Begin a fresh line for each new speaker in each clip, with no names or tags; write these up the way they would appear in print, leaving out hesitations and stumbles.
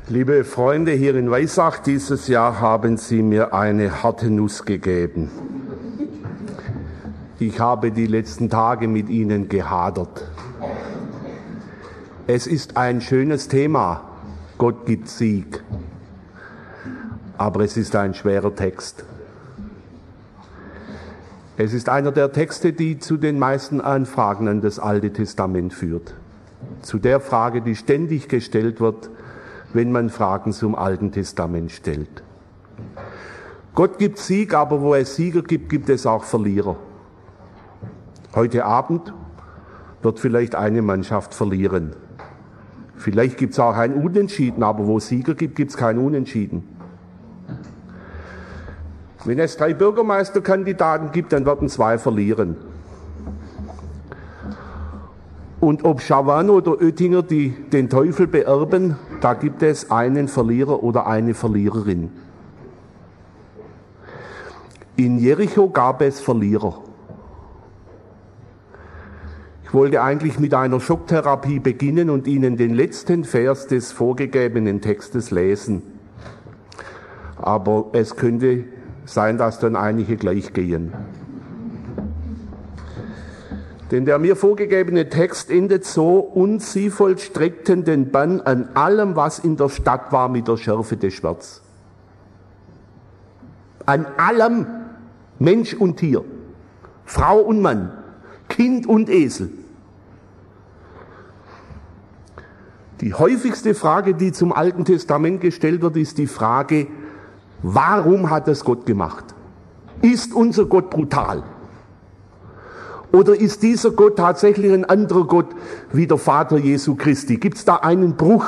Liebe Freunde hier in Weissach, dieses Jahr haben Sie mir eine harte Nuss gegeben. Ich habe die letzten Tage mit Ihnen gehadert. Es ist ein schönes Thema, Gott gibt Sieg, aber es ist ein schwerer Text. Es ist einer der Texte, die zu den meisten Anfragen an das Alte Testament führt. Zu der Frage, die ständig gestellt wird, wenn man Fragen zum Alten Testament stellt. Gott gibt Sieg, aber wo es Sieger gibt, gibt es auch Verlierer. Heute Abend wird vielleicht eine Mannschaft verlieren. Vielleicht gibt es auch ein Unentschieden, aber wo es Sieger gibt, gibt es kein Unentschieden. Wenn es 3 Bürgermeisterkandidaten gibt, dann werden 2 verlieren. Und ob Schawan oder Oettinger den Teufel beerben, da gibt es einen Verlierer oder eine Verliererin. In Jericho gab es Verlierer. Ich wollte eigentlich mit einer Schocktherapie beginnen und Ihnen den letzten Vers des vorgegebenen Textes lesen. Aber es könnte sein, dass dann einige gleich gehen. Denn der mir vorgegebene Text endet so: Und sie vollstreckten den Bann an allem, was in der Stadt war, mit der Schärfe des Schwerts. An allem, Mensch und Tier, Frau und Mann, Kind und Esel. Die häufigste Frage, die zum Alten Testament gestellt wird, ist die Frage: Warum hat das Gott gemacht? Ist unser Gott brutal? Oder ist dieser Gott tatsächlich ein anderer Gott wie der Vater Jesu Christi? Gibt es da einen Bruch?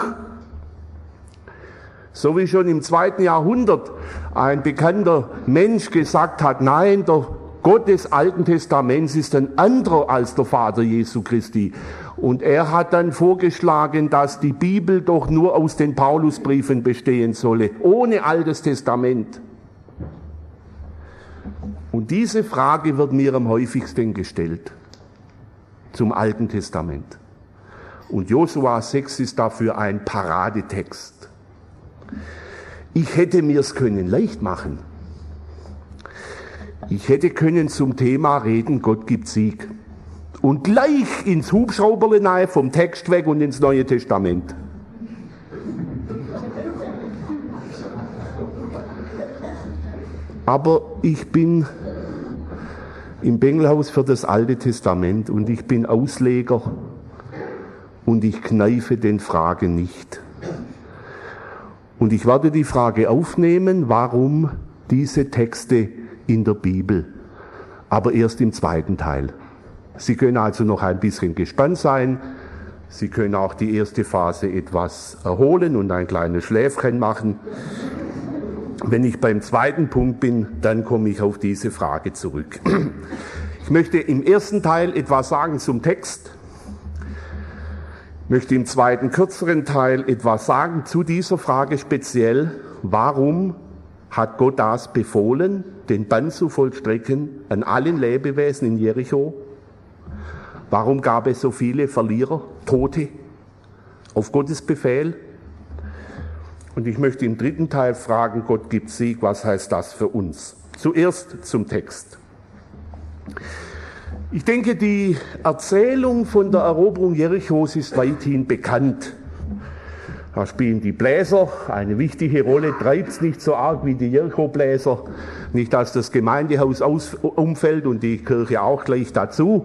So wie schon im 2. Jahrhundert ein bekannter Mensch gesagt hat, nein, der Gott des Alten Testaments ist ein anderer als der Vater Jesu Christi. Und er hat dann vorgeschlagen, dass die Bibel doch nur aus den Paulusbriefen bestehen solle, ohne Altes Testament. Und diese Frage wird mir am häufigsten gestellt zum Alten Testament. Und Josua 6 ist dafür ein Paradetext. Ich hätte mir's können leicht machen. Ich hätte können zum Thema reden, Gott gibt Sieg. Und gleich ins Hubschrauberle vom Text weg und ins Neue Testament. Aber ich bin im Bengelhaus für das Alte Testament und ich bin Ausleger und ich kneife den Fragen nicht. Und ich werde die Frage aufnehmen, warum diese Texte in der Bibel, aber erst im 2. Teil. Sie können also noch ein bisschen gespannt sein. Sie können auch die erste Phase etwas erholen und ein kleines Schläfchen machen. Wenn ich beim 2. Punkt bin, dann komme ich auf diese Frage zurück. Ich möchte im 1. Teil etwas sagen zum Text. Ich möchte im 2. kürzeren Teil etwas sagen zu dieser Frage speziell. Warum hat Gott das befohlen, den Bann zu vollstrecken an allen Lebewesen in Jericho? Warum gab es so viele Verlierer, Tote auf Gottes Befehl? Und ich möchte im 3. Teil fragen, Gott gibt Sieg, was heißt das für uns? Zuerst zum Text. Ich denke, die Erzählung von der Eroberung Jerichos ist weithin bekannt. Da spielen die Bläser eine wichtige Rolle, treibt's nicht so arg wie die Jericho-Bläser. Nicht, dass das Gemeindehaus umfällt und die Kirche auch gleich dazu.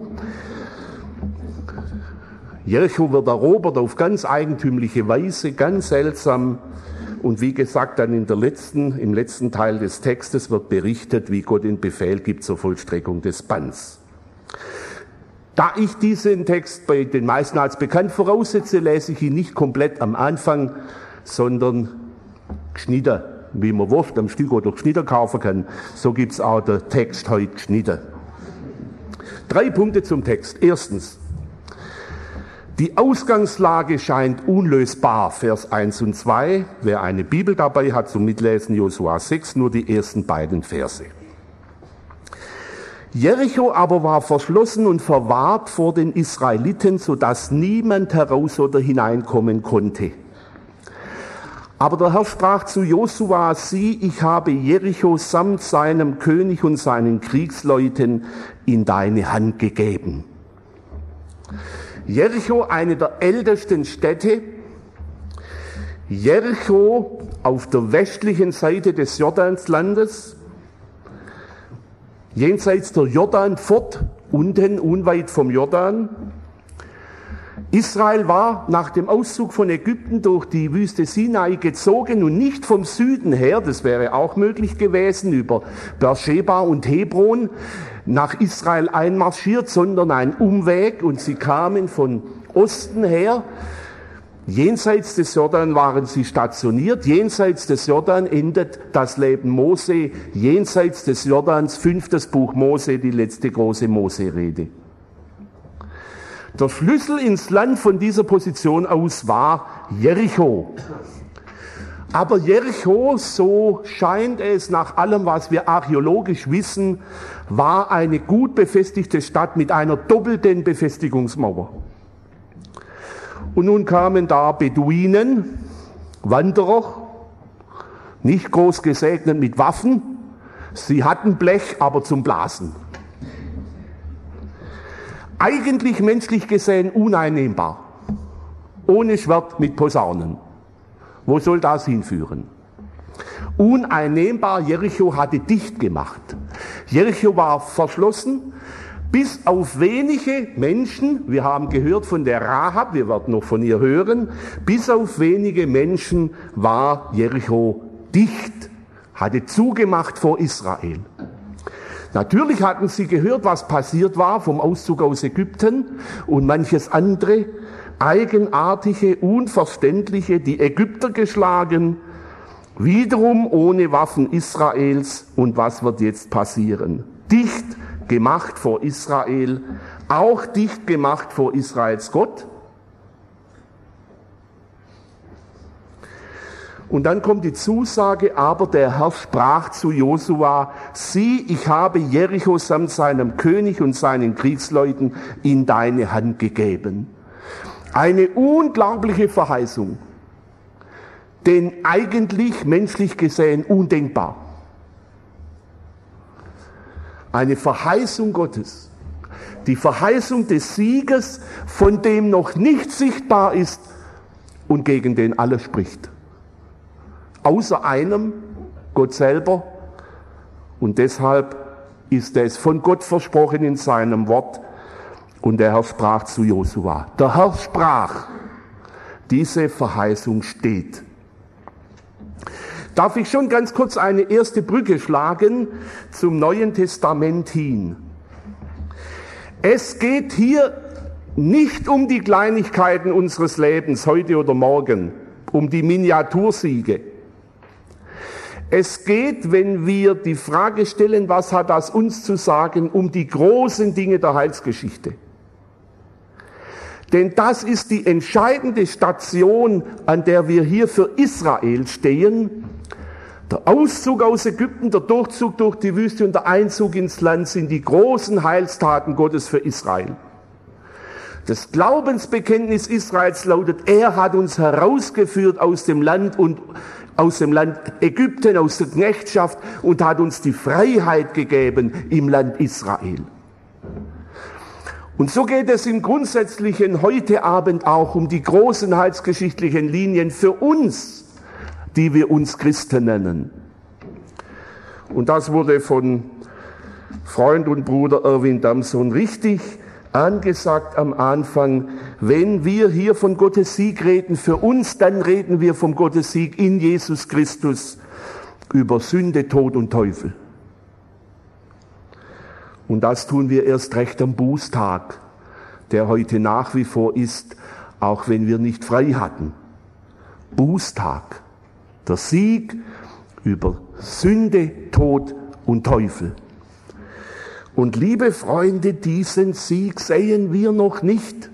Jericho wird erobert auf ganz eigentümliche Weise, ganz seltsam. Und wie gesagt, dann im letzten Teil des Textes wird berichtet, wie Gott den Befehl gibt zur Vollstreckung des Banns. Da ich diesen Text bei den meisten als bekannt voraussetze, lese ich ihn nicht komplett am Anfang, sondern geschnitten, wie man Wurst am Stück oder geschnitten kaufen kann. So gibt's auch der Text heute geschnitten. 3 Punkte zum Text. Erstens: Die Ausgangslage scheint unlösbar, Vers 1 und 2. Wer eine Bibel dabei hat zum Mitlesen, Josua 6, nur die ersten beiden Verse. Jericho aber war verschlossen und verwahrt vor den Israeliten, sodass niemand heraus oder hineinkommen konnte. Aber der Herr sprach zu Josua: Sieh, ich habe Jericho samt seinem König und seinen Kriegsleuten in deine Hand gegeben. Jericho, eine der ältesten Städte. Jericho auf der westlichen Seite des Jordanslandes, jenseits der Jordanpfort, unten unweit vom Jordan. Israel war nach dem Auszug von Ägypten durch die Wüste Sinai gezogen und nicht vom Süden her, das wäre auch möglich gewesen, über Beersheba und Hebron nach Israel einmarschiert, sondern ein Umweg, und sie kamen von Osten her. Jenseits des Jordan waren sie stationiert. Jenseits des Jordan endet das Leben Mose. Jenseits des Jordans 5. Buch Mose, die letzte große Mose-Rede. Der Schlüssel ins Land von dieser Position aus war Jericho. Aber Jericho, so scheint es nach allem, was wir archäologisch wissen, war eine gut befestigte Stadt mit einer doppelten Befestigungsmauer. Und nun kamen da Beduinen, Wanderer, nicht groß gesegnet mit Waffen. Sie hatten Blech, aber zum Blasen. Eigentlich menschlich gesehen uneinnehmbar. Ohne Schwert mit Posaunen. Wo soll das hinführen? Uneinnehmbar, Jericho hatte dicht gemacht. Jericho war verschlossen, bis auf wenige Menschen, wir haben gehört von der Rahab, wir werden noch von ihr hören, bis auf wenige Menschen war Jericho dicht, hatte zugemacht vor Israel. Natürlich hatten sie gehört, was passiert war vom Auszug aus Ägypten und manches andere, eigenartige, unverständliche, die Ägypter geschlagen, wiederum ohne Waffen Israels. Und was wird jetzt passieren? Dicht gemacht vor Israel, auch dicht gemacht vor Israels Gott. Und dann kommt die Zusage: Aber der Herr sprach zu Josua: Sieh, ich habe Jericho samt seinem König und seinen Kriegsleuten in deine Hand gegeben. Eine unglaubliche Verheißung, denn eigentlich menschlich gesehen undenkbar. Eine Verheißung Gottes, die Verheißung des Sieges, von dem noch nicht sichtbar ist und gegen den alles spricht. Außer einem, Gott selber. Und deshalb ist es von Gott versprochen in seinem Wort. Und der Herr sprach zu Josua. Der Herr sprach. Diese Verheißung steht. Darf ich schon ganz kurz eine erste Brücke schlagen zum Neuen Testament hin? Es geht hier nicht um die Kleinigkeiten unseres Lebens, heute oder morgen, um die Miniatursiege. Es geht, wenn wir die Frage stellen, was hat das uns zu sagen, um die großen Dinge der Heilsgeschichte. Denn das ist die entscheidende Station, an der wir hier für Israel stehen. Der Auszug aus Ägypten, der Durchzug durch die Wüste und der Einzug ins Land sind die großen Heilstaten Gottes für Israel. Das Glaubensbekenntnis Israels lautet: Er hat uns herausgeführt aus dem Land Ägypten, aus der Knechtschaft, und hat uns die Freiheit gegeben im Land Israel. Und so geht es im Grundsätzlichen heute Abend auch um die großen heilsgeschichtlichen Linien für uns, die wir uns Christen nennen. Und das wurde von Freund und Bruder Erwin Damson richtig angesagt am Anfang: Wenn wir hier von Gottes Sieg reden für uns, dann reden wir vom Gottes Sieg in Jesus Christus über Sünde, Tod und Teufel. Und das tun wir erst recht am Bußtag, der heute nach wie vor ist, auch wenn wir nicht frei hatten. Bußtag, der Sieg über Sünde, Tod und Teufel. Und liebe Freunde, diesen Sieg sehen wir noch nicht.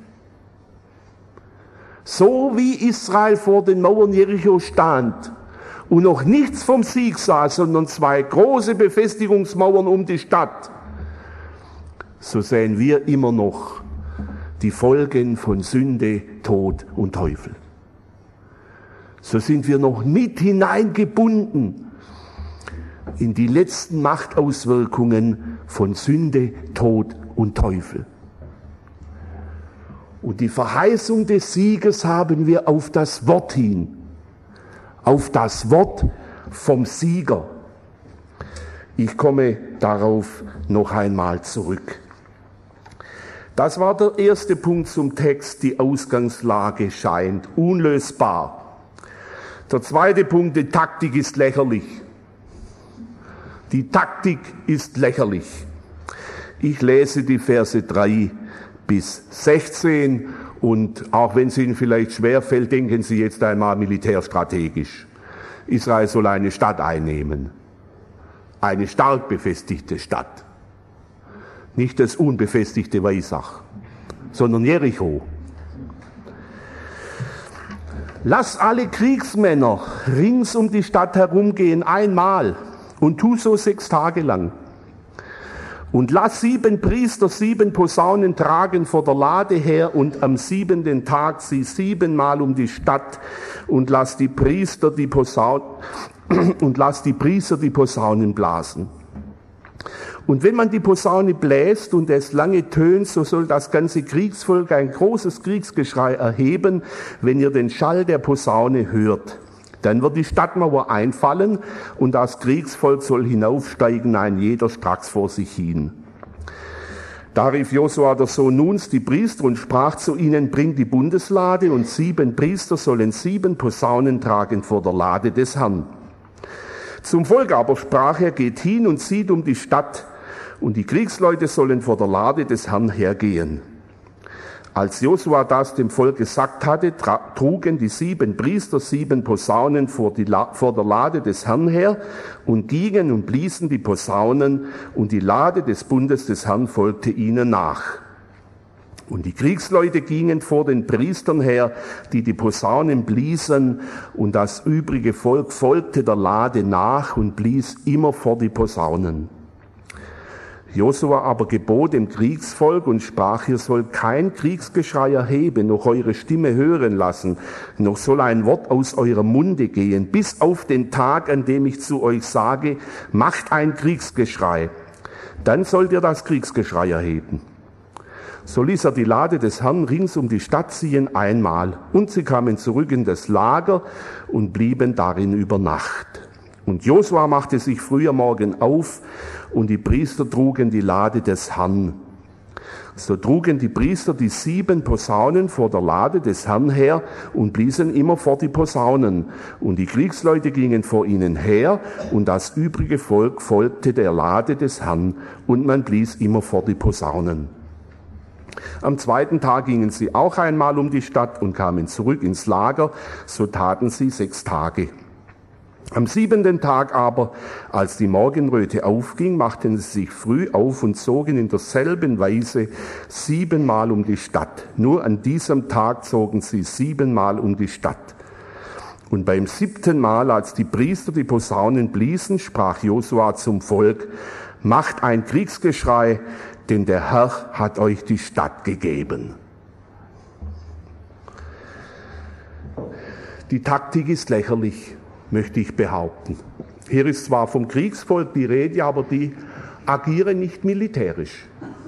So wie Israel vor den Mauern Jericho stand und noch nichts vom Sieg sah, sondern zwei große Befestigungsmauern um die Stadt, so sehen wir immer noch die Folgen von Sünde, Tod und Teufel. so sind wir noch mit hineingebunden in die letzten Machtauswirkungen von Sünde, Tod und Teufel. Und die Verheißung des Sieges haben wir auf das Wort hin, auf das Wort vom Sieger. Ich komme darauf noch einmal zurück. Das war der erste Punkt zum Text. Die Ausgangslage scheint unlösbar. Der zweite Punkt, die Taktik ist lächerlich. Die Taktik ist lächerlich. Ich lese die Verse 3 bis 16 und auch wenn es Ihnen vielleicht schwerfällt, denken Sie jetzt einmal militärstrategisch. Israel soll eine Stadt einnehmen. Eine stark befestigte Stadt. Nicht das unbefestigte Weissach, sondern Jericho. Lass alle Kriegsmänner rings um die Stadt herumgehen, einmal, und tu so 6 Tage lang. Und lass 7 Priester 7 Posaunen tragen vor der Lade her, und am 7. Tag zieh 7-mal um die Stadt, und lass die Priester die Posaunen blasen. Und wenn man die Posaune bläst und es lange tönt, so soll das ganze Kriegsvolk ein großes Kriegsgeschrei erheben, wenn ihr den Schall der Posaune hört. Dann wird die Stadtmauer einfallen und das Kriegsvolk soll hinaufsteigen, ein jeder stracks vor sich hin. Da rief Josua der Sohn Nuns die Priester und sprach zu ihnen, bringt die Bundeslade, und 7 Priester sollen 7 Posaunen tragen vor der Lade des Herrn. Zum Volk aber sprach er, geht hin und zieht um die Stadt, und die Kriegsleute sollen vor der Lade des Herrn hergehen. Als Josua das dem Volk gesagt hatte, trugen die 7 Priester 7 Posaunen vor der Lade des Herrn her und gingen und bliesen die Posaunen, und die Lade des Bundes des Herrn folgte ihnen nach. Und die Kriegsleute gingen vor den Priestern her, die die Posaunen bliesen, und das übrige Volk folgte der Lade nach und blies immer vor die Posaunen. Josua aber gebot dem Kriegsvolk und sprach, ihr sollt kein Kriegsgeschrei erheben, noch eure Stimme hören lassen, noch soll ein Wort aus eurem Munde gehen, bis auf den Tag, an dem ich zu euch sage, macht ein Kriegsgeschrei. Dann sollt ihr das Kriegsgeschrei erheben. So ließ er die Lade des Herrn rings um die Stadt ziehen einmal, und sie kamen zurück in das Lager und blieben darin über Nacht. Und Josua machte sich früh am Morgen auf, und die Priester trugen die Lade des Herrn. So trugen die Priester die 7 Posaunen vor der Lade des Herrn her und bliesen immer vor die Posaunen. Und die Kriegsleute gingen vor ihnen her, und das übrige Volk folgte der Lade des Herrn, und man blies immer vor die Posaunen. Am 2. Tag gingen sie auch einmal um die Stadt und kamen zurück ins Lager, so taten sie 6 Tage. Am 7. Tag aber, als die Morgenröte aufging, machten sie sich früh auf und zogen in derselben Weise 7-mal um die Stadt. Nur an diesem Tag zogen sie 7-mal um die Stadt. Und beim 7. Mal, als die Priester die Posaunen bliesen, sprach Josua zum Volk, macht ein Kriegsgeschrei, denn der Herr hat euch die Stadt gegeben. Die Taktik ist lächerlich, möchte ich behaupten. Hier ist zwar vom Kriegsvolk die Rede, aber die agieren nicht militärisch.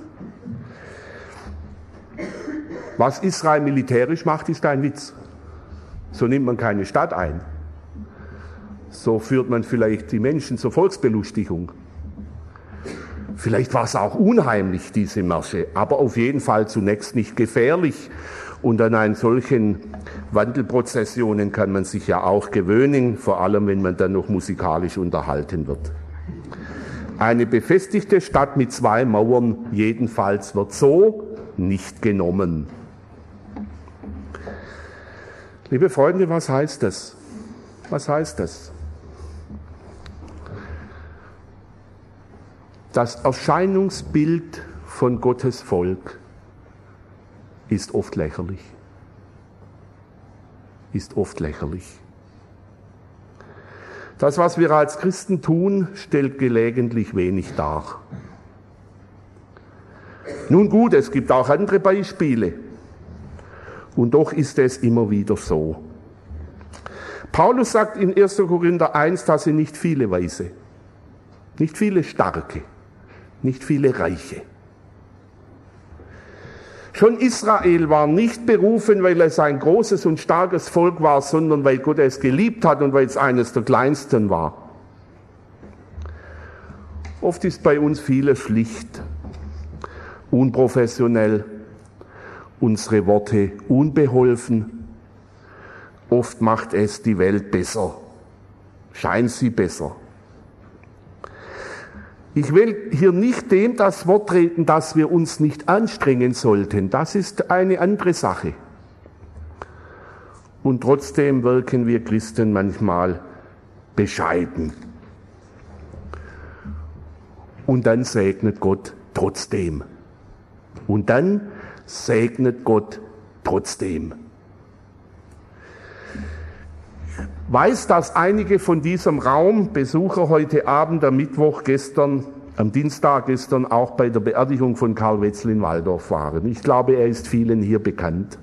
Was Israel militärisch macht, ist ein Witz. So nimmt man keine Stadt ein. So führt man vielleicht die Menschen zur Volksbelustigung. Vielleicht war es auch unheimlich, diese Märsche, aber auf jeden Fall zunächst nicht gefährlich. Und an einen solchen Wandelprozessionen kann man sich ja auch gewöhnen, vor allem wenn man dann noch musikalisch unterhalten wird. Eine befestigte Stadt mit 2 Mauern jedenfalls wird so nicht genommen. Liebe Freunde, was heißt das? Was heißt das? Das Erscheinungsbild von Gottes Volk ist oft lächerlich. Ist oft lächerlich. Das, was wir als Christen tun, stellt gelegentlich wenig dar. Nun gut, es gibt auch andere Beispiele. Und doch ist es immer wieder so. Paulus sagt in 1. Korinther 1, dass sind nicht viele Weise, nicht viele Starke, nicht viele Reiche. Schon Israel war nicht berufen, weil es ein großes und starkes Volk war, sondern weil Gott es geliebt hat und weil es eines der kleinsten war. Oft ist bei uns vieles schlicht, unprofessionell, unsere Worte unbeholfen. Oft macht es die Welt besser, scheint sie besser. Ich will hier nicht dem das Wort reden, dass wir uns nicht anstrengen sollten. Das ist eine andere Sache. Und trotzdem wirken wir Christen manchmal bescheiden. Und dann segnet Gott trotzdem. Und dann segnet Gott trotzdem. Ich weiß, dass einige von diesem Raum, Besucher heute Abend, am Mittwoch gestern, am Dienstag gestern auch bei der Beerdigung von Karl Wetzel in Walldorf waren. Ich glaube, er ist vielen hier bekannt.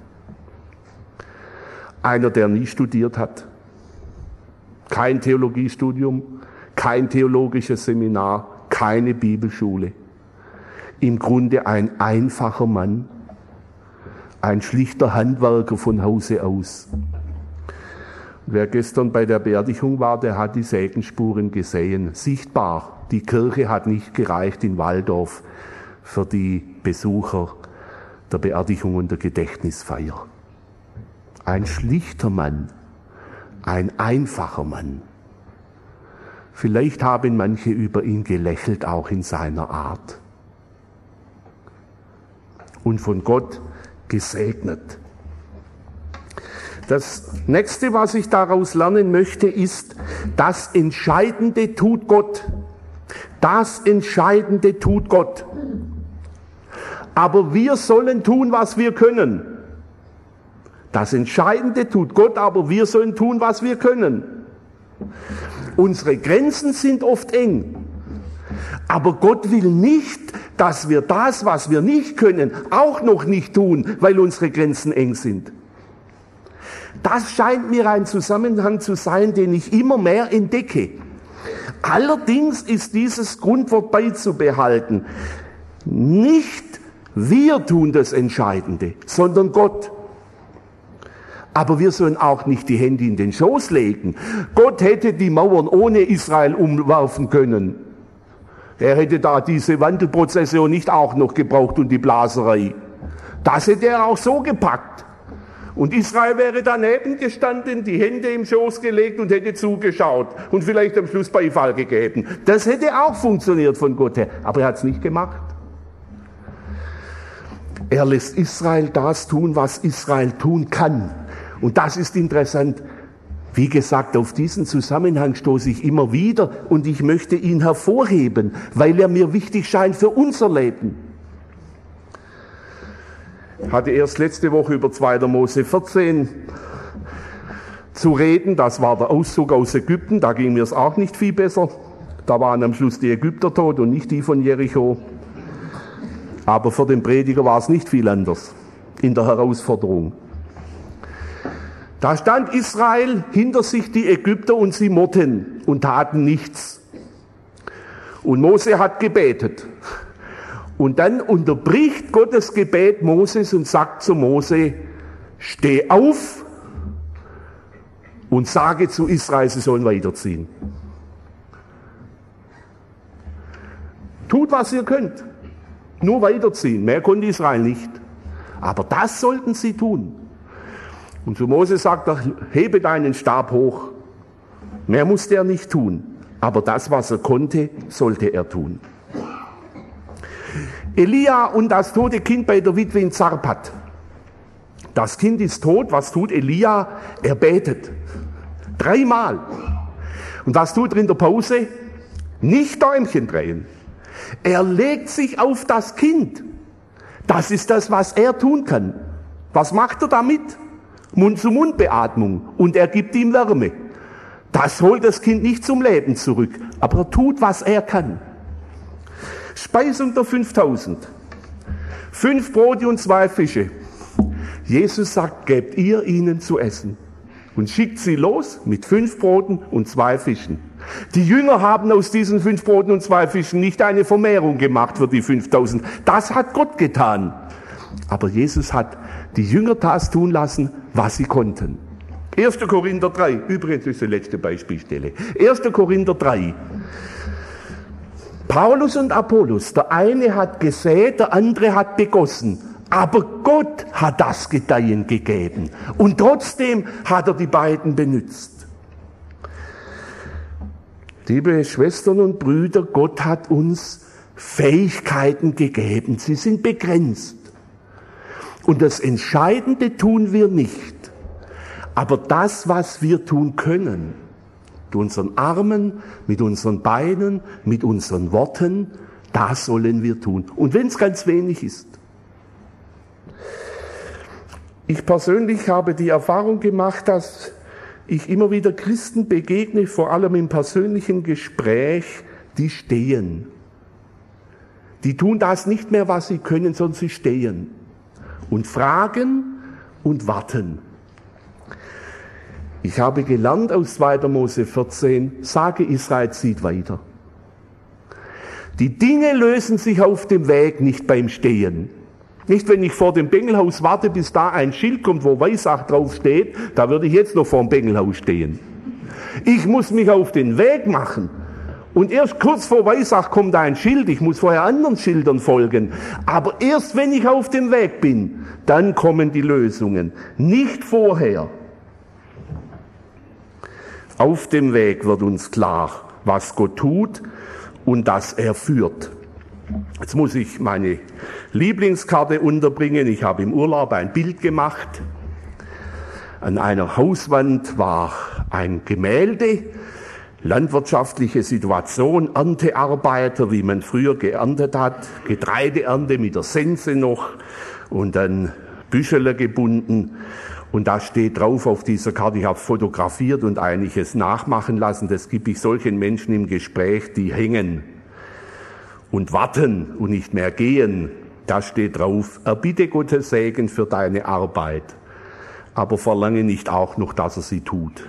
Einer, der nie studiert hat. Kein Theologiestudium, kein theologisches Seminar, keine Bibelschule. Im Grunde ein einfacher Mann, ein schlichter Handwerker von Hause aus. Wer gestern bei der Beerdigung war, der hat die Segensspuren gesehen, sichtbar. Die Kirche hat nicht gereicht in Walldorf für die Besucher der Beerdigung und der Gedächtnisfeier. Ein schlichter Mann, ein einfacher Mann. Vielleicht haben manche über ihn gelächelt, auch in seiner Art. Und von Gott gesegnet. Das nächste, was ich daraus lernen möchte, ist, das Entscheidende tut Gott. Das Entscheidende tut Gott. Aber wir sollen tun, was wir können. Das Entscheidende tut Gott, aber wir sollen tun, was wir können. Unsere Grenzen sind oft eng. Aber Gott will nicht, dass wir das, was wir nicht können, auch noch nicht tun, weil unsere Grenzen eng sind. Das scheint mir ein Zusammenhang zu sein, den ich immer mehr entdecke. Allerdings ist dieses Grundwort beizubehalten. Nicht wir tun das Entscheidende, sondern Gott. Aber wir sollen auch nicht die Hände in den Schoß legen. Gott hätte die Mauern ohne Israel umwerfen können. Er hätte da diese Wandelprozession nicht auch noch gebraucht und die Blaserei. Das hätte er auch so gepackt. Und Israel wäre daneben gestanden, die Hände im Schoß gelegt und hätte zugeschaut und vielleicht am Schluss Beifall gegeben. Das hätte auch funktioniert von Gott her, aber er hat es nicht gemacht. Er lässt Israel das tun, was Israel tun kann. Und das ist interessant. Wie gesagt, auf diesen Zusammenhang stoße ich immer wieder und ich möchte ihn hervorheben, weil er mir wichtig scheint für unser Leben. Ich hatte erst letzte Woche über 2. Mose 14 zu reden. Das war der Auszug aus Ägypten. Da ging mir es auch nicht viel besser. Da waren am Schluss die Ägypter tot und nicht die von Jericho. Aber für den Prediger war es nicht viel anders in der Herausforderung. Da stand Israel hinter sich die Ägypter und sie murrten und taten nichts. Und Mose hat gebetet. Und dann unterbricht Gottes Gebet Moses und sagt zu Mose, steh auf und sage zu Israel, sie sollen weiterziehen. Tut, was ihr könnt. Nur weiterziehen. Mehr konnte Israel nicht. Aber das sollten sie tun. Und zu Mose sagt er, hebe deinen Stab hoch. Mehr musste er nicht tun. Aber das, was er konnte, sollte er tun. Elia und das tote Kind bei der Witwe in Zarpat. Das Kind ist tot. Was tut Elia? Er betet. 3-mal. Und was tut er in der Pause? Nicht Däumchen drehen. Er legt sich auf das Kind. Das ist das, was er tun kann. Was macht er damit? Mund-zu-Mund-Beatmung. Und er gibt ihm Wärme. Das holt das Kind nicht zum Leben zurück. Aber er tut, was er kann. Speisung der 5000. 5 Brote und 2 Fische. Jesus sagt, gebt ihr ihnen zu essen. und schickt sie los mit 5 Broten und 2 Fischen. Die Jünger haben aus diesen 5 Broten und 2 Fischen nicht eine Vermehrung gemacht für die 5000. Das hat Gott getan. Aber Jesus hat die Jünger das tun lassen, was sie konnten. 1. Korinther 3, übrigens ist die letzte Beispielstelle. 1. Korinther 3. Paulus und Apollos, der eine hat gesät, der andere hat begossen. Aber Gott hat das Gedeihen gegeben. Und trotzdem hat er die beiden benützt. Liebe Schwestern und Brüder, Gott hat uns Fähigkeiten gegeben. Sie sind begrenzt. Und das Entscheidende tun wir nicht. Aber das, was wir tun können, mit unseren Armen, mit unseren Beinen, mit unseren Worten, das sollen wir tun. Und wenn es ganz wenig ist. Ich persönlich habe die Erfahrung gemacht, dass ich immer wieder Christen begegne, vor allem im persönlichen Gespräch, die stehen. Die tun das nicht mehr, was sie können, sondern sie stehen und fragen und warten. Ich habe gelernt aus 2. Mose 14, sage Israel, zieht weiter. Die Dinge lösen sich auf dem Weg, nicht beim Stehen. Nicht, wenn ich vor dem Bengelhaus warte, bis da ein Schild kommt, wo Weissach drauf steht, da würde ich jetzt noch vor dem Bengelhaus stehen. Ich muss mich auf den Weg machen. Und erst kurz vor Weissach kommt ein Schild, ich muss vorher anderen Schildern folgen. Aber erst wenn ich auf dem Weg bin, dann kommen die Lösungen. Nicht vorher. Auf dem Weg wird uns klar, was Gott tut und dass er führt. Jetzt muss ich meine Lieblingskarte unterbringen. Ich habe im Urlaub ein Bild gemacht. An einer Hauswand war ein Gemälde, landwirtschaftliche Situation, Erntearbeiter, wie man früher geerntet hat, Getreideernte mit der Sense noch und dann Büschele gebunden. Und da steht drauf auf dieser Karte, ich habe fotografiert und einiges nachmachen lassen, das gebe ich solchen Menschen im Gespräch, die hängen und warten und nicht mehr gehen. Da steht drauf, erbitte Gottes Segen für deine Arbeit, aber verlange nicht auch noch, dass er sie tut.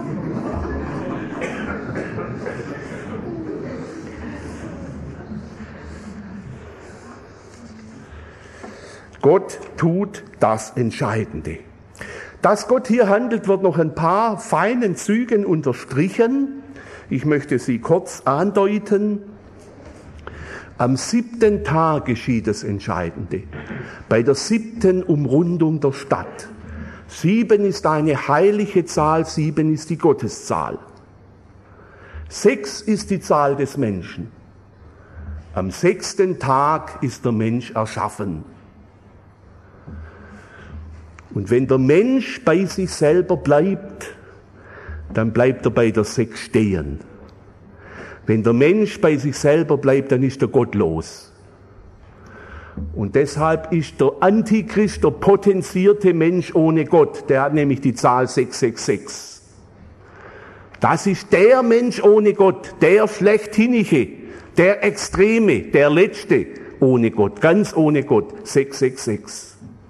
Gott tut das Entscheidende. Dass Gott hier handelt, wird noch ein paar feinen Zügen unterstrichen. Ich möchte sie kurz andeuten. Am 7. Tag geschieht das Entscheidende. Bei der 7. Umrundung der Stadt. 7 ist eine heilige Zahl, 7 ist die Gotteszahl. 6 ist die Zahl des Menschen. Am 6. Tag ist der Mensch erschaffen. Und wenn der Mensch bei sich selber bleibt, dann bleibt er bei der 6 stehen. Wenn der Mensch bei sich selber bleibt, dann ist er gottlos. Und deshalb ist der Antichrist der potenzierte Mensch ohne Gott. Der hat nämlich die Zahl 666. Das ist der Mensch ohne Gott, der Schlechthinige, der Extreme, der Letzte ohne Gott, ganz ohne Gott, 666.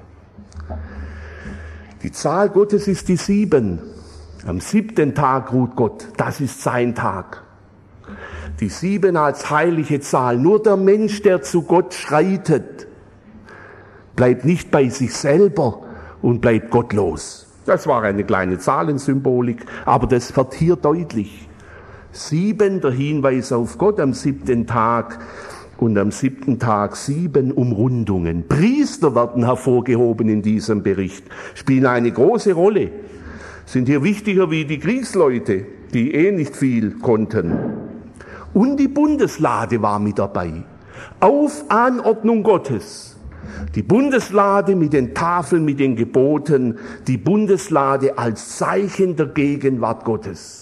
Die Zahl Gottes ist die 7. Am 7. Tag ruht Gott. Das ist sein Tag. Die 7 als heilige Zahl. Nur der Mensch, der zu Gott schreitet, bleibt nicht bei sich selber und bleibt gottlos. Das war eine kleine Zahlensymbolik, aber das wird hier deutlich. 7, der Hinweis auf Gott am 7. Tag. Und am 7. Tag 7 Umrundungen. Priester werden hervorgehoben in diesem Bericht, spielen eine große Rolle, sind hier wichtiger wie die Kriegsleute, die nicht viel konnten. Und die Bundeslade war mit dabei, auf Anordnung Gottes. Die Bundeslade mit den Tafeln, mit den Geboten, die Bundeslade als Zeichen der Gegenwart Gottes.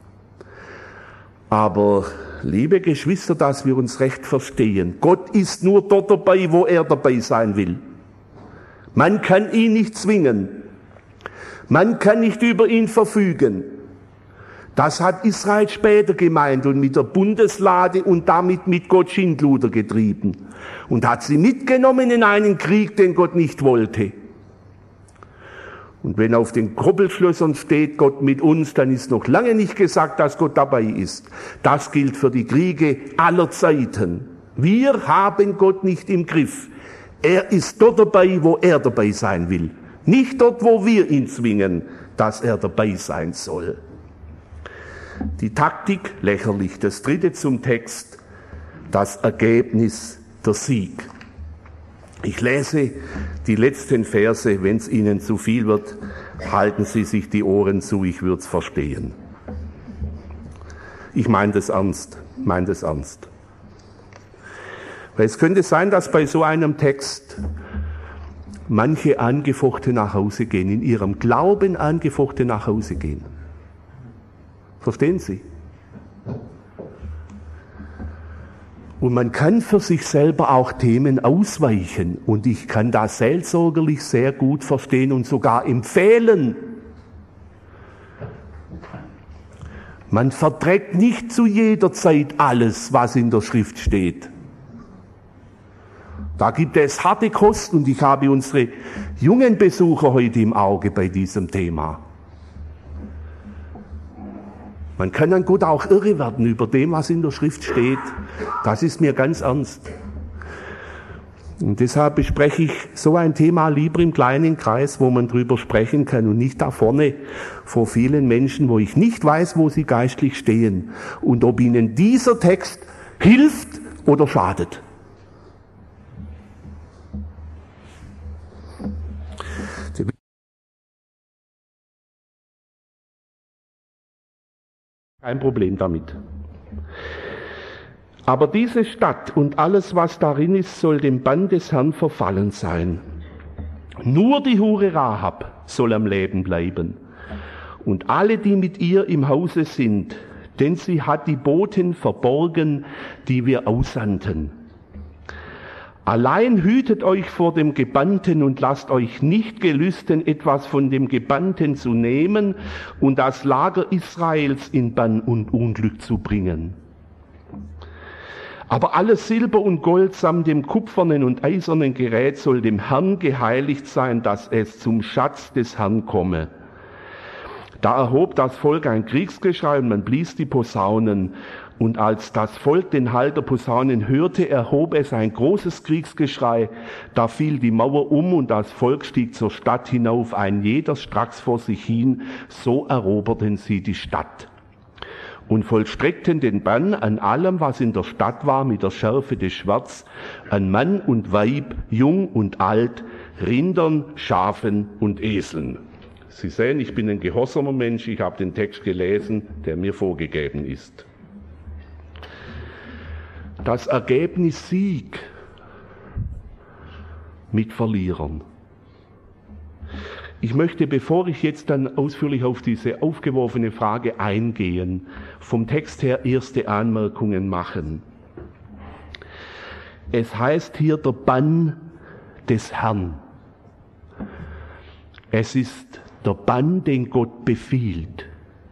Aber liebe Geschwister, dass wir uns recht verstehen. Gott ist nur dort dabei, wo er dabei sein will. Man kann ihn nicht zwingen. Man kann nicht über ihn verfügen. Das hat Israel später gemeint und mit der Bundeslade und damit mit Gott Schindluder getrieben. Und hat sie mitgenommen in einen Krieg, den Gott nicht wollte. Und wenn auf den Kuppelschlössern steht, Gott mit uns, dann ist noch lange nicht gesagt, dass Gott dabei ist. Das gilt für die Kriege aller Zeiten. Wir haben Gott nicht im Griff. Er ist dort dabei, wo er dabei sein will. Nicht dort, wo wir ihn zwingen, dass er dabei sein soll. Die Taktik, lächerlich. Das dritte zum Text, das Ergebnis, der Sieg. Ich lese die letzten Verse, wenn es Ihnen zu viel wird, halten Sie sich die Ohren zu, ich würde es verstehen. Ich meine das ernst, Weil es könnte sein, dass bei so einem Text manche angefochten nach Hause gehen, in ihrem Glauben angefochten nach Hause gehen. Verstehen Sie? Und man kann für sich selber auch Themen ausweichen. Und ich kann das seelsorgerlich sehr gut verstehen und sogar empfehlen. Man verträgt nicht zu jeder Zeit alles, was in der Schrift steht. Da gibt es harte Kost und ich habe unsere jungen Besucher heute im Auge bei diesem Thema. Man kann an Gott auch irre werden über dem, was in der Schrift steht. Das ist mir ganz ernst. Und deshalb bespreche ich so ein Thema lieber im kleinen Kreis, wo man drüber sprechen kann und nicht da vorne vor vielen Menschen, wo ich nicht weiß, wo sie geistlich stehen und ob ihnen dieser Text hilft oder schadet. Kein Problem damit. Aber diese Stadt und alles, was darin ist, soll dem Bann des Herrn verfallen sein. Nur die Hure Rahab soll am Leben bleiben. Und alle, die mit ihr im Hause sind, denn sie hat die Boten verborgen, die wir aussandten. Allein hütet euch vor dem Gebannten und lasst euch nicht gelüsten, etwas von dem Gebannten zu nehmen und das Lager Israels in Bann und Unglück zu bringen. Aber alles Silber und Gold samt dem kupfernen und eisernen Gerät soll dem Herrn geheiligt sein, dass es zum Schatz des Herrn komme. Da erhob das Volk ein Kriegsgeschrei und man blies die Posaunen. Und als das Volk den Hall der Posaunen hörte, erhob es ein großes Kriegsgeschrei. Da fiel die Mauer um und das Volk stieg zur Stadt hinauf, ein jeder stracks vor sich hin. So eroberten sie die Stadt und vollstreckten den Bann an allem, was in der Stadt war, mit der Schärfe des Schwerts, an Mann und Weib, jung und alt, Rindern, Schafen und Eseln. Sie sehen, ich bin ein gehorsamer Mensch, ich habe den Text gelesen, der mir vorgegeben ist. Das Ergebnis Sieg mit Verlierern. Ich möchte, bevor ich jetzt dann ausführlich auf diese aufgeworfene Frage eingehen, vom Text her erste Anmerkungen machen. Es heißt hier der Bann des Herrn. Es ist der Bann, den Gott befiehlt.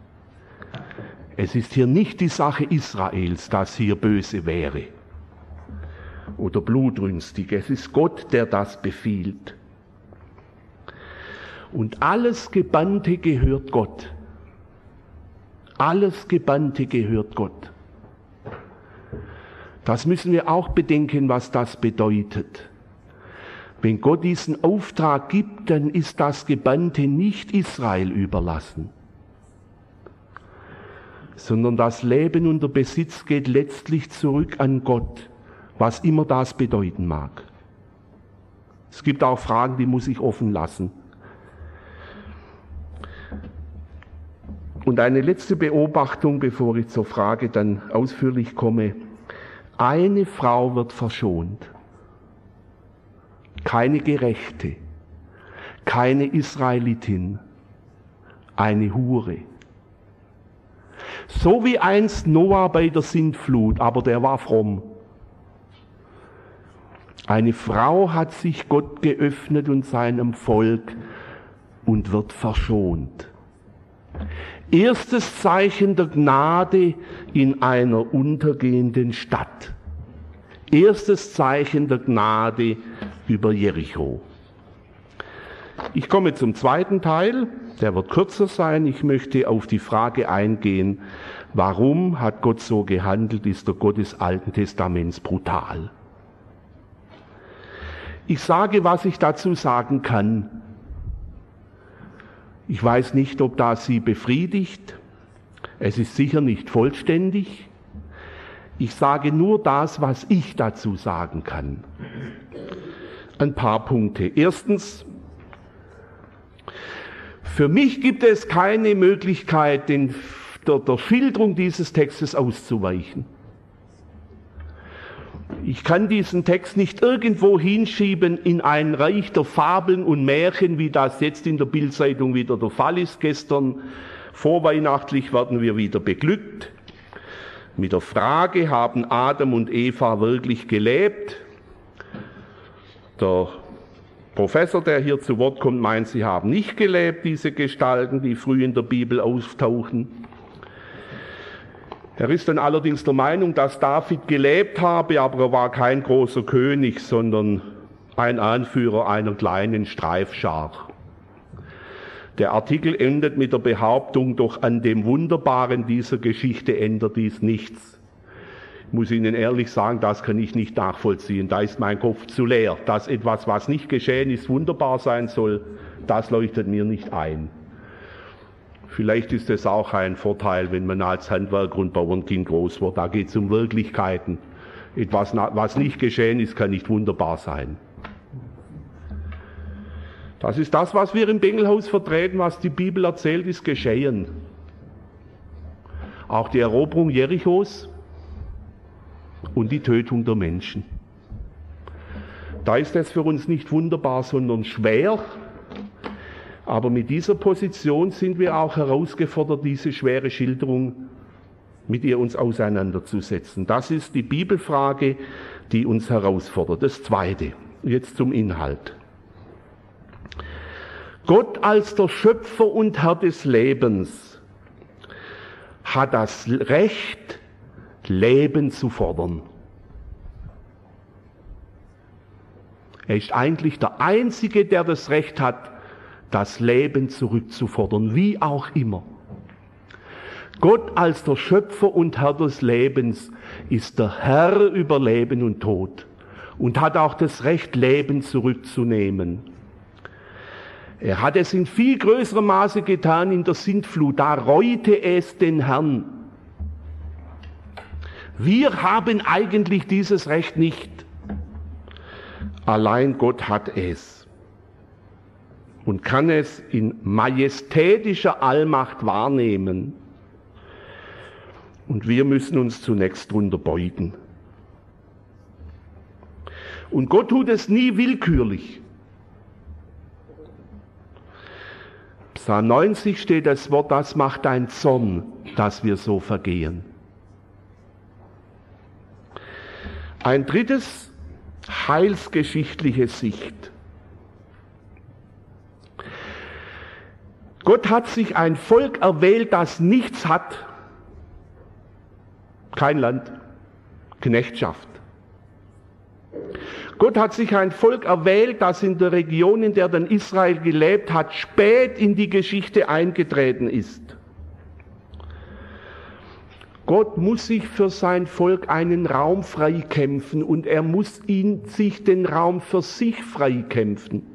Es ist hier nicht die Sache Israels, dass hier böse wäre oder blutrünstig. Es ist Gott, der das befiehlt. Und alles Gebannte gehört Gott. Alles Gebannte gehört Gott. Das müssen wir auch bedenken, was das bedeutet. Wenn Gott diesen Auftrag gibt, dann ist das Gebannte nicht Israel überlassen, sondern das Leben und der Besitz geht letztlich zurück an Gott, was immer das bedeuten mag. Es gibt auch Fragen, die muss ich offen lassen. Und eine letzte Beobachtung, bevor ich zur Frage dann ausführlich komme. Eine Frau wird verschont. Keine Gerechte, keine Israelitin, eine Hure. So wie einst Noah bei der Sintflut, aber der war fromm. Eine Frau hat sich Gott geöffnet und seinem Volk und wird verschont. Erstes Zeichen der Gnade in einer untergehenden Stadt. Erstes Zeichen der Gnade über Jericho. Ich komme zum zweiten Teil, der wird kürzer sein. Ich möchte auf die Frage eingehen, warum hat Gott so gehandelt, ist der Gott des Alten Testaments brutal? Ich sage, was ich dazu sagen kann. Ich weiß nicht, ob das Sie befriedigt. Es ist sicher nicht vollständig. Ich sage nur das, was ich dazu sagen kann. Ein paar Punkte. Erstens, für mich gibt es keine Möglichkeit, der Schilderung dieses Textes auszuweichen. Ich kann diesen Text nicht irgendwo hinschieben in ein Reich der Fabeln und Märchen, wie das jetzt in der Bild-Zeitung wieder der Fall ist. Gestern vorweihnachtlich werden wir wieder beglückt mit der Frage, haben Adam und Eva wirklich gelebt? Der Professor, der hier zu Wort kommt, meint, sie haben nicht gelebt, diese Gestalten, die früh in der Bibel auftauchen. Er ist dann allerdings der Meinung, dass David gelebt habe, aber er war kein großer König, sondern ein Anführer einer kleinen Streifschar. Der Artikel endet mit der Behauptung, doch an dem Wunderbaren dieser Geschichte ändert dies nichts. Ich muss Ihnen ehrlich sagen, das kann ich nicht nachvollziehen. Da ist mein Kopf zu leer. Dass etwas, was nicht geschehen ist, wunderbar sein soll, das leuchtet mir nicht ein. Vielleicht ist es auch ein Vorteil, wenn man als Handwerker und Bauernkind groß wird. Da geht es um Wirklichkeiten. Etwas, was nicht geschehen ist, kann nicht wunderbar sein. Das ist das, was wir im Bengelhaus vertreten, was die Bibel erzählt, ist geschehen. Auch die Eroberung Jerichos und die Tötung der Menschen. Da ist es für uns nicht wunderbar, sondern schwer. Aber mit dieser Position sind wir auch herausgefordert, diese schwere Schilderung mit ihr uns auseinanderzusetzen. Das ist die Bibelfrage, die uns herausfordert. Das Zweite, jetzt zum Inhalt. Gott als der Schöpfer und Herr des Lebens hat das Recht, Leben zu fordern. Er ist eigentlich der Einzige, der das Recht hat, das Leben zurückzufordern, wie auch immer. Gott als der Schöpfer und Herr des Lebens ist der Herr über Leben und Tod und hat auch das Recht, Leben zurückzunehmen. Er hat es in viel größerem Maße getan in der Sintflut, da reute es den Herrn. Wir haben eigentlich dieses Recht nicht. Allein Gott hat es. Und kann es in majestätischer Allmacht wahrnehmen. Und wir müssen uns zunächst drunter beugen. Und Gott tut es nie willkürlich. Psalm 90 steht das Wort, das macht ein Zorn, dass wir so vergehen. Ein drittes, heilsgeschichtliche Sicht. Gott hat sich ein Volk erwählt, das nichts hat. Kein Land, Knechtschaft. Gott hat sich ein Volk erwählt, das in der Region, in der dann Israel gelebt hat, spät in die Geschichte eingetreten ist. Gott muss sich für sein Volk einen Raum freikämpfen und er muss sich den Raum für sich freikämpfen.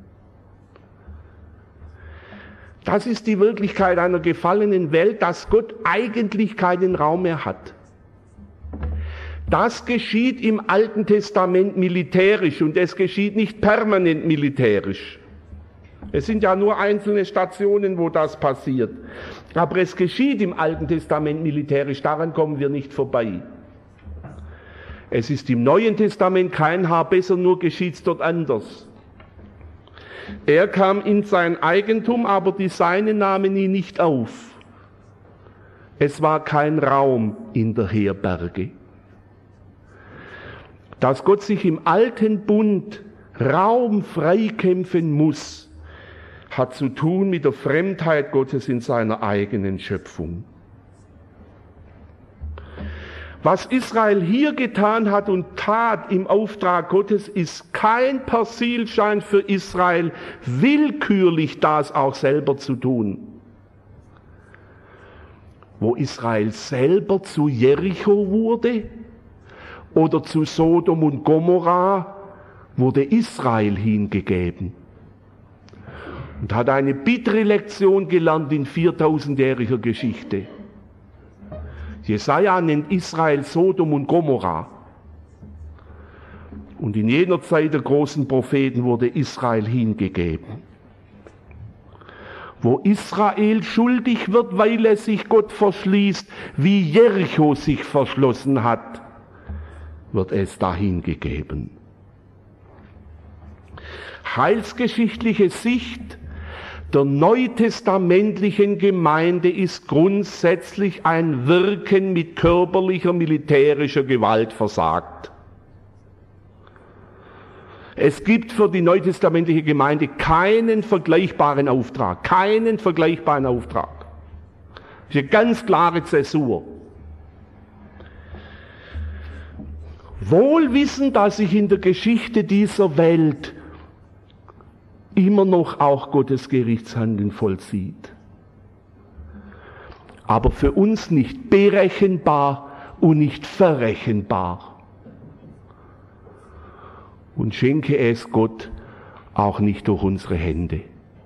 Das ist die Wirklichkeit einer gefallenen Welt, dass Gott eigentlich keinen Raum mehr hat. Das geschieht im Alten Testament militärisch und es geschieht nicht permanent militärisch. Es sind ja nur einzelne Stationen, wo das passiert. Aber es geschieht im Alten Testament militärisch, daran kommen wir nicht vorbei. Es ist im Neuen Testament kein Haar besser, nur geschieht es dort anders. Er kam in sein Eigentum, aber die Seinen nahmen ihn nicht auf. Es war kein Raum in der Herberge. Dass Gott sich im alten Bund Raum freikämpfen muss, hat zu tun mit der Fremdheit Gottes in seiner eigenen Schöpfung. Was Israel hier getan hat und tat im Auftrag Gottes, ist kein Persilschein für Israel, willkürlich das auch selber zu tun. Wo Israel selber zu Jericho wurde oder zu Sodom und Gomorra, wurde Israel hingegeben und hat eine bittere Lektion gelernt in 4000-jähriger Geschichte. Jesaja nennt Israel Sodom und Gomorra. Und in jener Zeit der großen Propheten wurde Israel hingegeben. Wo Israel schuldig wird, weil es sich Gott verschließt, wie Jericho sich verschlossen hat, wird es dahin gegeben. Heilsgeschichtliche Sicht der neutestamentlichen Gemeinde ist grundsätzlich ein Wirken mit körperlicher, militärischer Gewalt versagt. Es gibt für die neutestamentliche Gemeinde keinen vergleichbaren Auftrag. Keinen vergleichbaren Auftrag. Das ist eine ganz klare Zäsur. Wohl wissend, dass sich in der Geschichte dieser Welt immer noch auch Gottes Gerichtshandeln vollzieht. Aber für uns nicht berechenbar und nicht verrechenbar. Und schenke es Gott auch nicht durch unsere Hände.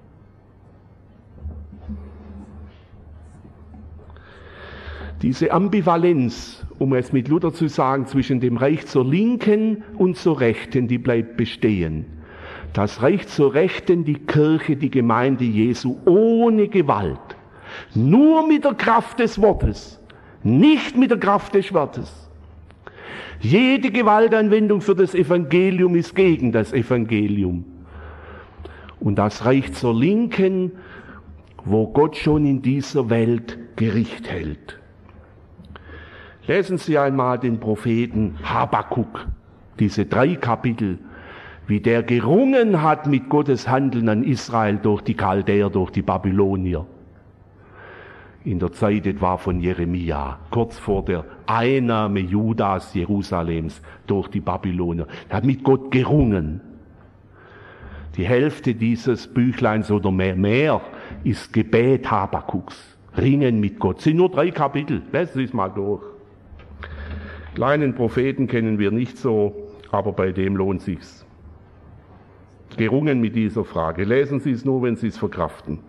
Diese Ambivalenz, um es mit Luther zu sagen, zwischen dem Reich zur Linken und zur Rechten, die bleibt bestehen. Das Reich zur Rechten, die Kirche, die Gemeinde Jesu, ohne Gewalt. Nur mit der Kraft des Wortes, nicht mit der Kraft des Schwertes. Jede Gewaltanwendung für das Evangelium ist gegen das Evangelium. Und das Reich zur Linken, wo Gott schon in dieser Welt Gericht hält. Lesen Sie einmal den Propheten Habakuk, diese 3 Kapitel, wie der gerungen hat mit Gottes Handeln an Israel durch die Chaldäer, durch die Babylonier. In der Zeit etwa von Jeremia, kurz vor der Einnahme Judas, Jerusalems durch die Babylonier. Er hat mit Gott gerungen. Die Hälfte dieses Büchleins oder mehr ist Gebet Habakuks. Ringen mit Gott. Es sind nur 3 Kapitel. Lesen Sie es mal durch. Kleinen Propheten kennen wir nicht so, aber bei dem lohnt sich's. Gerungen mit dieser Frage. Lesen Sie es nur, wenn Sie es verkraften.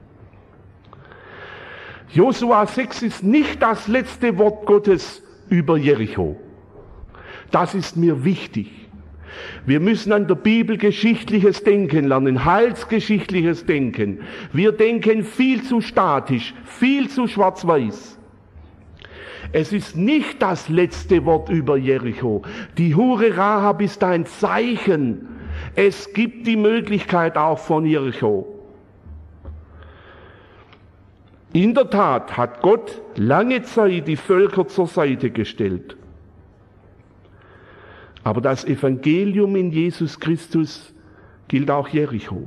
Josua 6 ist nicht das letzte Wort Gottes über Jericho. Das ist mir wichtig. Wir müssen an der Bibel geschichtliches Denken lernen, heilsgeschichtliches Denken. Wir denken viel zu statisch, viel zu schwarz-weiß. Es ist nicht das letzte Wort über Jericho. Die Hure Rahab ist ein Zeichen. Es gibt die Möglichkeit auch von Jericho. In der Tat hat Gott lange Zeit die Völker zur Seite gestellt. Aber das Evangelium in Jesus Christus gilt auch Jericho.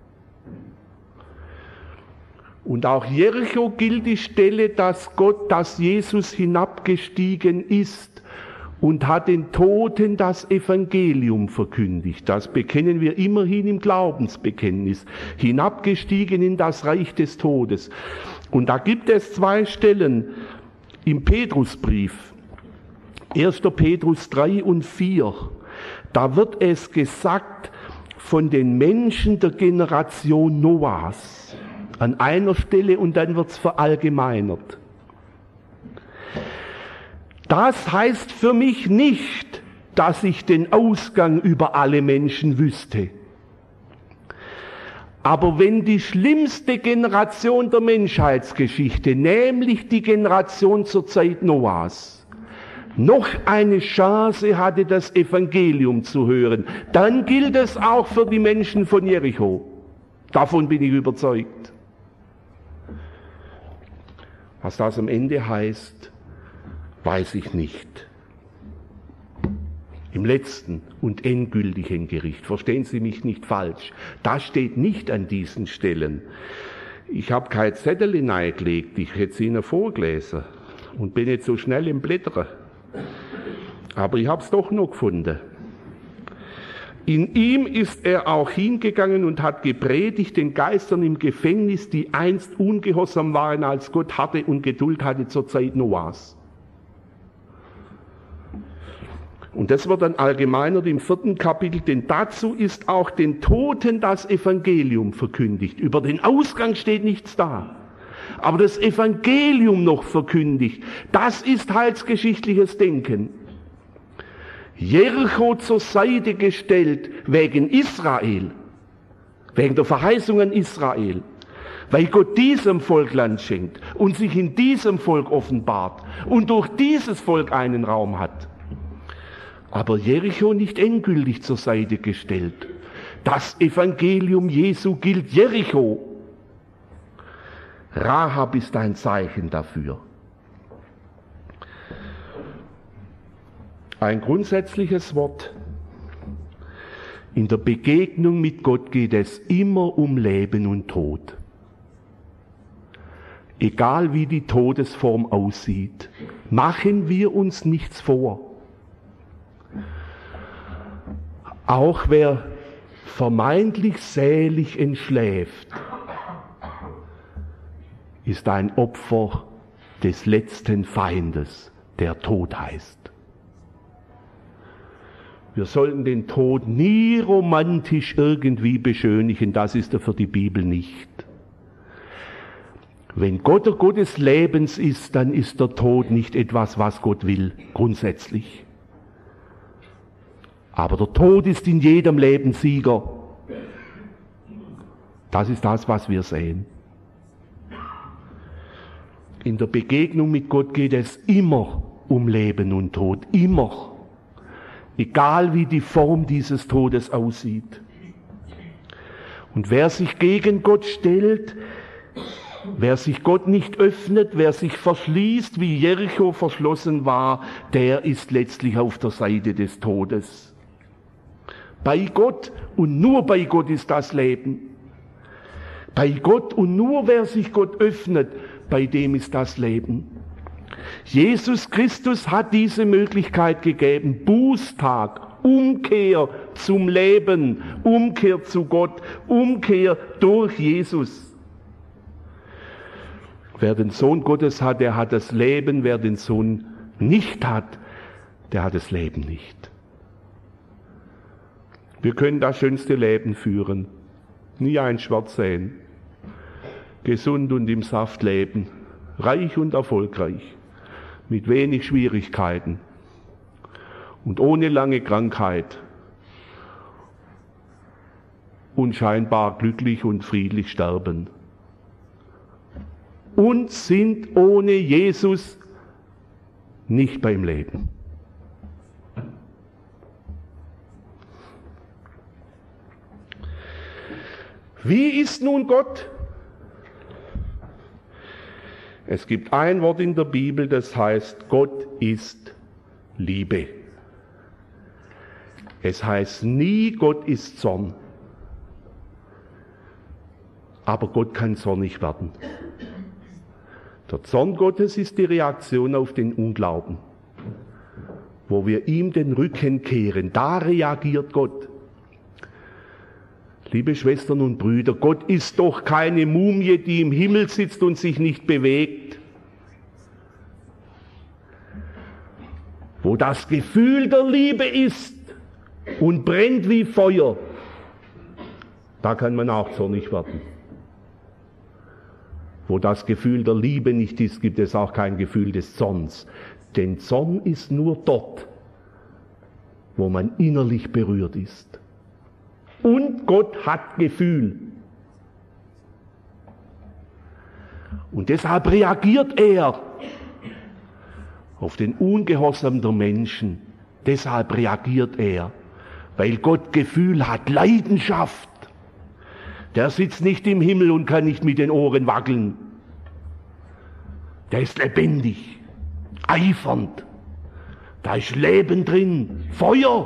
Und auch Jericho gilt die Stelle, dass Jesus hinabgestiegen ist und hat den Toten das Evangelium verkündigt. Das bekennen wir immerhin im Glaubensbekenntnis. Hinabgestiegen in das Reich des Todes. Und da gibt es 2 Stellen im Petrusbrief. 1. Petrus 3 und 4. Da wird es gesagt von den Menschen der Generation Noahs. An einer Stelle und dann wird es verallgemeinert. Das heißt für mich nicht, dass ich den Ausgang über alle Menschen wüsste. Aber wenn die schlimmste Generation der Menschheitsgeschichte, nämlich die Generation zur Zeit Noahs, noch eine Chance hatte, das Evangelium zu hören, dann gilt es auch für die Menschen von Jericho. Davon bin ich überzeugt. Was das am Ende heißt, weiß ich nicht. Im letzten und endgültigen Gericht, verstehen Sie mich nicht falsch, das steht nicht an diesen Stellen. Ich habe kein Zettel hineingelegt, ich hätte es Ihnen vorgelesen und bin jetzt so schnell im Blättern. Aber ich habe es doch noch gefunden. In ihm ist er auch hingegangen und hat gepredigt den Geistern im Gefängnis, die einst ungehorsam waren, als Gott hatte und Geduld hatte zur Zeit Noahs. Und das wird dann allgemeinert im 4. Kapitel, denn dazu ist auch den Toten das Evangelium verkündigt. Über den Ausgang steht nichts da. Aber das Evangelium noch verkündigt, das ist heilsgeschichtliches Denken. Jericho zur Seite gestellt wegen Israel, wegen der Verheißung an Israel, weil Gott diesem Volk Land schenkt und sich in diesem Volk offenbart und durch dieses Volk einen Raum hat. Aber Jericho nicht endgültig zur Seite gestellt. Das Evangelium Jesu gilt Jericho. Rahab ist ein Zeichen dafür. Ein grundsätzliches Wort. In der Begegnung mit Gott geht es immer um Leben und Tod. Egal wie die Todesform aussieht, machen wir uns nichts vor. Auch wer vermeintlich selig entschläft, ist ein Opfer des letzten Feindes, der Tod heißt. Wir sollten den Tod nie romantisch irgendwie beschönigen, das ist er für die Bibel nicht. Wenn Gott der Gott des Lebens ist, dann ist der Tod nicht etwas, was Gott will, grundsätzlich. Aber der Tod ist in jedem Leben Sieger. Das ist das, was wir sehen. In der Begegnung mit Gott geht es immer um Leben und Tod, immer. Egal wie die Form dieses Todes aussieht. Und wer sich gegen Gott stellt, wer sich Gott nicht öffnet, wer sich verschließt, wie Jericho verschlossen war, der ist letztlich auf der Seite des Todes. Bei Gott und nur bei Gott ist das Leben. Bei Gott und nur wer sich Gott öffnet, bei dem ist das Leben. Jesus Christus hat diese Möglichkeit gegeben, Bußtag, Umkehr zum Leben, Umkehr zu Gott, Umkehr durch Jesus. Wer den Sohn Gottes hat, der hat das Leben, wer den Sohn nicht hat, der hat das Leben nicht. Wir können das schönste Leben führen, nie ein Schwarz sehen, gesund und im Saft leben, reich und erfolgreich, mit wenig Schwierigkeiten und ohne lange Krankheit und scheinbar glücklich und friedlich sterben. Und sind ohne Jesus nicht beim Leben. Wie ist nun Gott? Es gibt ein Wort in der Bibel, das heißt, Gott ist Liebe. Es heißt nie, Gott ist Zorn. Aber Gott kann zornig werden. Der Zorn Gottes ist die Reaktion auf den Unglauben. Wo wir ihm den Rücken kehren, da reagiert Gott. Liebe Schwestern und Brüder, Gott ist doch keine Mumie, die im Himmel sitzt und sich nicht bewegt. Wo das Gefühl der Liebe ist und brennt wie Feuer, da kann man auch zornig werden. Wo das Gefühl der Liebe nicht ist, gibt es auch kein Gefühl des Zorns. Denn Zorn ist nur dort, wo man innerlich berührt ist. Und Gott hat Gefühl. Und deshalb reagiert er auf den Ungehorsam der Menschen. Deshalb reagiert er, weil Gott Gefühl hat, Leidenschaft. Der sitzt nicht im Himmel und kann nicht mit den Ohren wackeln. Der ist lebendig, eifernd. Da ist Leben drin, Feuer.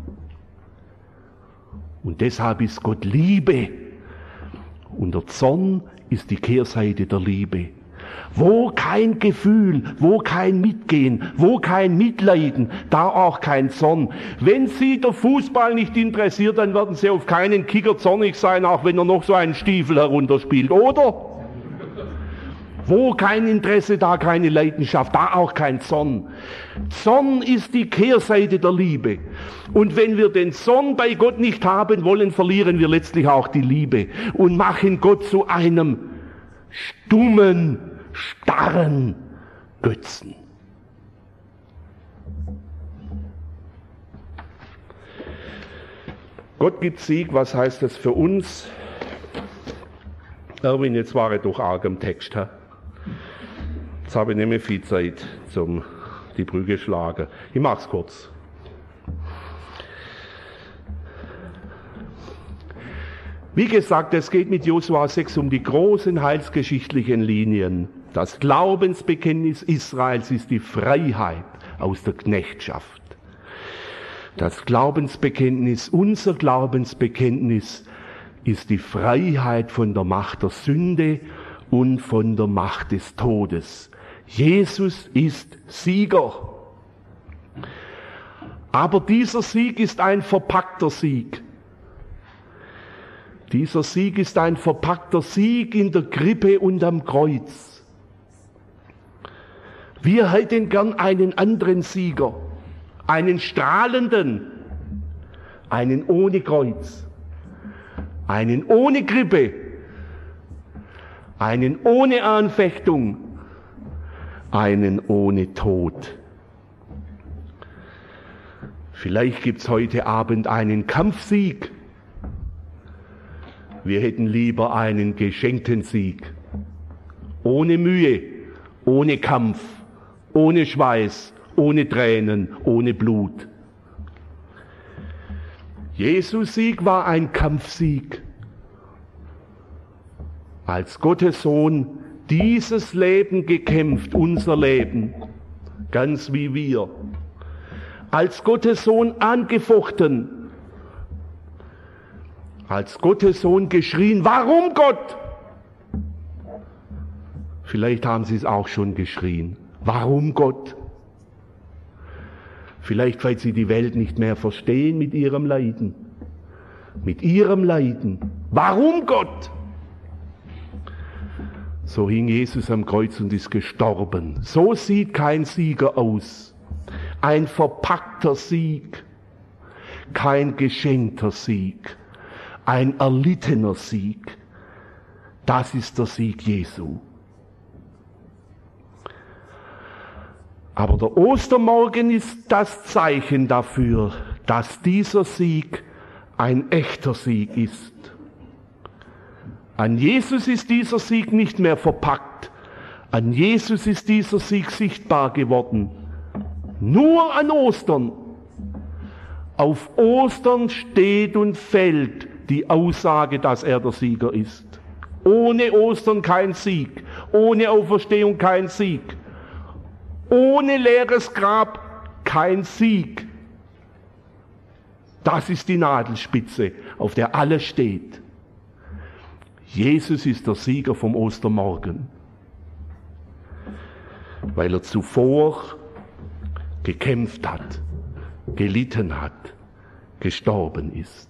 Und deshalb ist Gott Liebe. Und der Zorn ist die Kehrseite der Liebe. Wo kein Gefühl, wo kein Mitgehen, wo kein Mitleiden, da auch kein Zorn. Wenn Sie der Fußball nicht interessiert, dann werden Sie auf keinen Kicker zornig sein, auch wenn er noch so einen Stiefel herunterspielt, oder? Wo kein Interesse, da keine Leidenschaft, da auch kein Zorn. Zorn ist die Kehrseite der Liebe. Und wenn wir den Zorn bei Gott nicht haben wollen, verlieren wir letztlich auch die Liebe und machen Gott zu einem stummen, starren Götzen. Gott gibt Sieg, was heißt das für uns? Erwin, jetzt war ich doch arg am Text. Jetzt habe ich nicht mehr viel Zeit, zum die Brücke schlagen. Ich mache es kurz. Wie gesagt, es geht mit Josua 6 um die großen heilsgeschichtlichen Linien. Das Glaubensbekenntnis Israels ist die Freiheit aus der Knechtschaft. Das Glaubensbekenntnis, unser Glaubensbekenntnis ist die Freiheit von der Macht der Sünde und von der Macht des Todes. Jesus ist Sieger. Aber dieser Sieg ist ein verpackter Sieg. Dieser Sieg ist ein verpackter Sieg in der Krippe und am Kreuz. Wir hätten gern einen anderen Sieger, einen strahlenden, einen ohne Kreuz, einen ohne Krippe, einen ohne Anfechtung, einen ohne Tod. Vielleicht gibt's heute Abend einen Kampfsieg. Wir hätten lieber einen geschenkten Sieg. Ohne Mühe, ohne Kampf, ohne Schweiß, ohne Tränen, ohne Blut. Jesus Sieg war ein Kampfsieg. Als Gottes Sohn dieses Leben gekämpft, unser Leben, ganz wie wir. Als Gottes Sohn angefochten, als Gottes Sohn geschrien, warum Gott? Vielleicht haben Sie es auch schon geschrien. Warum Gott? Vielleicht, weil Sie die Welt nicht mehr verstehen mit ihrem Leiden. Mit ihrem Leiden. Warum Gott? So hing Jesus am Kreuz und ist gestorben. So sieht kein Sieger aus. Ein verpackter Sieg. Kein geschenkter Sieg. Ein erlittener Sieg. Das ist der Sieg Jesu. Aber der Ostermorgen ist das Zeichen dafür, dass dieser Sieg ein echter Sieg ist. An Jesus ist dieser Sieg nicht mehr verpackt. An Jesus ist dieser Sieg sichtbar geworden. Nur an Ostern. Auf Ostern steht und fällt die Aussage, dass er der Sieger ist. Ohne Ostern kein Sieg. Ohne Auferstehung kein Sieg. Ohne leeres Grab kein Sieg. Das ist die Nadelspitze, auf der alles steht. Jesus ist der Sieger vom Ostermorgen, weil er zuvor gekämpft hat, gelitten hat, gestorben ist.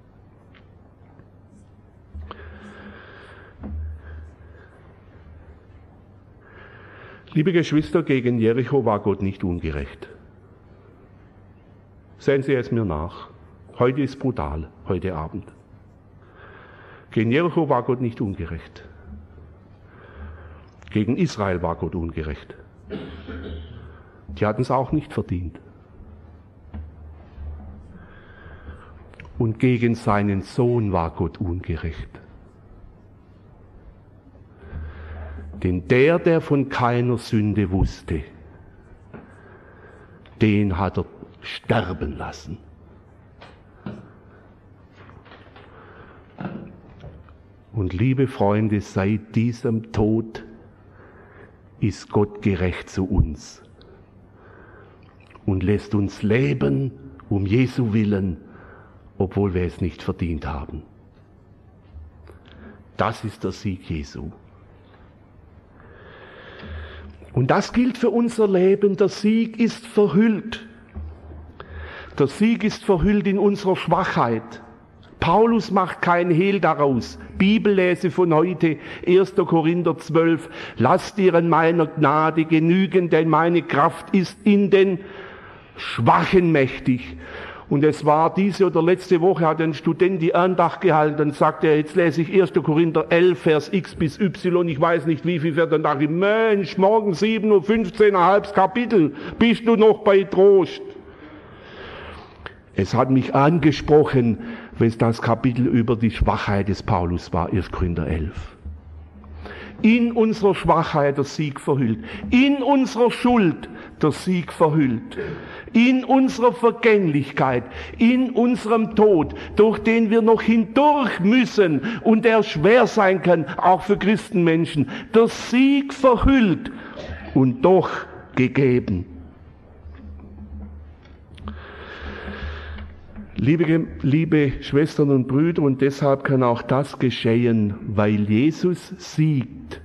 Liebe Geschwister, gegen Jericho war Gott nicht ungerecht. Sehen Sie es mir nach. Heute ist brutal, heute Abend. Gegen Jericho war Gott nicht ungerecht. Gegen Israel war Gott ungerecht. Die hatten es auch nicht verdient. Und gegen seinen Sohn war Gott ungerecht. Denn der von keiner Sünde wusste, den hat er sterben lassen. Und liebe Freunde, seit diesem Tod ist Gott gerecht zu uns und lässt uns leben um Jesu Willen, obwohl wir es nicht verdient haben. Das ist der Sieg Jesu. Und das gilt für unser Leben. Der Sieg ist verhüllt. Der Sieg ist verhüllt in unserer Schwachheit. Paulus macht kein Hehl daraus. Bibellese von heute, 1. Korinther 12. Lasst dir in meiner Gnade genügen, denn meine Kraft ist in den Schwachen mächtig. Und es war diese oder letzte Woche, hat ein Student die Andacht gehalten, dann sagte er, jetzt lese ich 1. Korinther 11, Vers X bis Y, ich weiß nicht wie viel, dann dachte ich, Mensch, morgen 7:15 Uhr, ein halbes Kapitel, bist du noch bei Trost? Es hat mich angesprochen, wenn es das Kapitel über die Schwachheit des Paulus war, 1. Korinther 11. In unserer Schwachheit der Sieg verhüllt, in unserer Schuld der Sieg verhüllt, in unserer Vergänglichkeit, in unserem Tod, durch den wir noch hindurch müssen und der schwer sein kann, auch für Christenmenschen, der Sieg verhüllt und doch gegeben. Liebe Schwestern und Brüder, und deshalb kann auch das geschehen, weil Jesus siegt,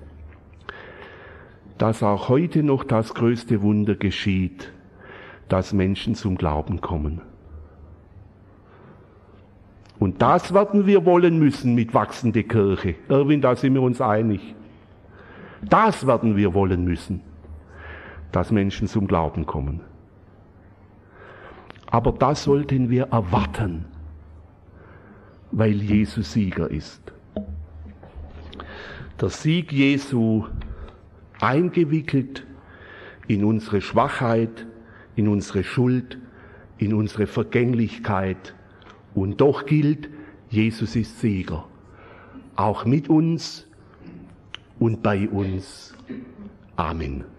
dass auch heute noch das größte Wunder geschieht, dass Menschen zum Glauben kommen. Und das werden wir wollen müssen mit wachsender Kirche. Erwin, da sind wir uns einig. Das werden wir wollen müssen, dass Menschen zum Glauben kommen. Aber das sollten wir erwarten, weil Jesus Sieger ist. Der Sieg Jesu eingewickelt in unsere Schwachheit, in unsere Schuld, in unsere Vergänglichkeit. Und doch gilt, Jesus ist Sieger. Auch mit uns und bei uns. Amen.